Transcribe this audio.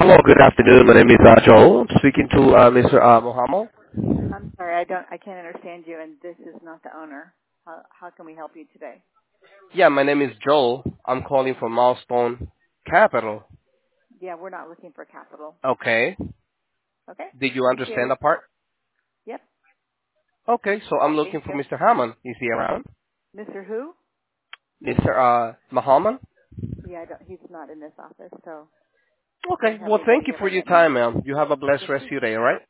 Hello, good afternoon. My name is Joel. I'm speaking to Mr. Mohammed. I'm sorry, I can't understand you, and this is not the owner. How can we help you today? Yeah, my name is Joel. I'm calling from Milestone Capital. Yeah, we're not looking for capital. Okay. Okay, Did you appreciate understand it. the part? Yep, Okay, so I'm thank looking for you. Mr. Hammond. Is he around? Mr. Who? Mr. Mohammed? Yeah, he's not in this office, so I don't Okay, have well, thank anybody you here for by your that name. time, ma'am. You have a blessed Yes, rest sir. of your day, all right?